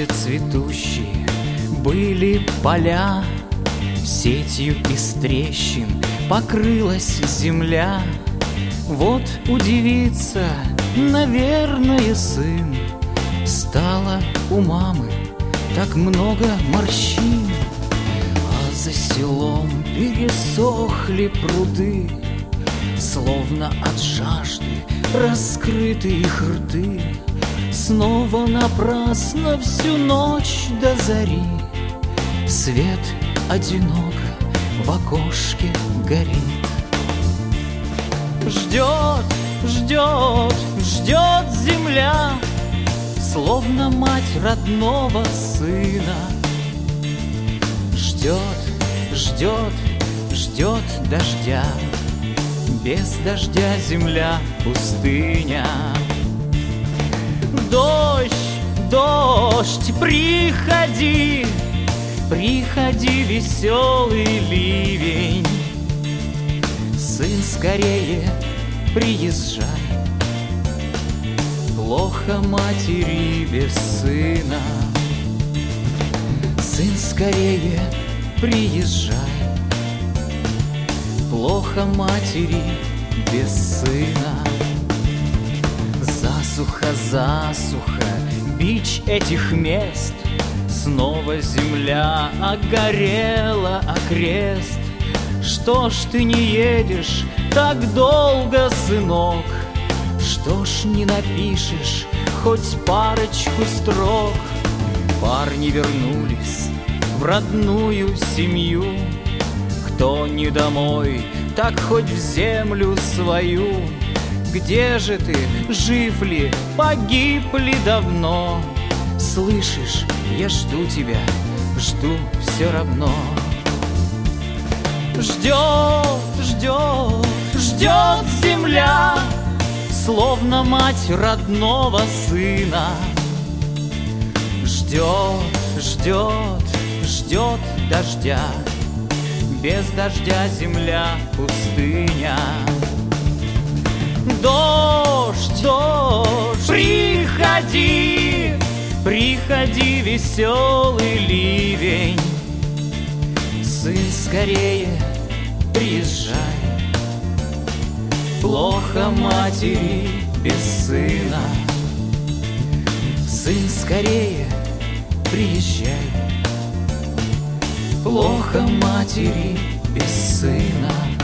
Прежде цветущие были поля, сетью из трещин покрылась земля. Вот удивится, наверное, сын, стало у мамы так много морщин. А за селом пересохли пруды, словно от жажды раскрыты их рты. Снова напрасно всю ночь до зари свет одиноко в окошке горит. Ждет, ждет, ждет земля, словно мать родного сына. Ждет, ждет, ждет дождя, без дождя земля пустыня. Дождь, дождь, приходи, приходи, веселый ливень. Сын, скорее приезжай, плохо матери без сына. Сын, скорее приезжай, плохо матери без сына. Засуха, засуха, бич этих мест, снова земля огорела окрест. Что ж ты не едешь так долго, сынок? Что ж не напишешь хоть парочку строк? Парни вернулись в родную семью. Кто не домой, так хоть в землю свою. Где же ты, жив ли, погиб ли давно? Слышишь, я жду тебя, жду все равно. Ждет, ждет, ждет земля, словно мать родного сына. Ждет, ждет, ждет дождя, без дождя земля пустыня. Дождь, дождь, приходи, приходи, веселый ливень. Сын, скорее приезжай, плохо матери без сына. Сын, скорее приезжай, плохо матери без сына.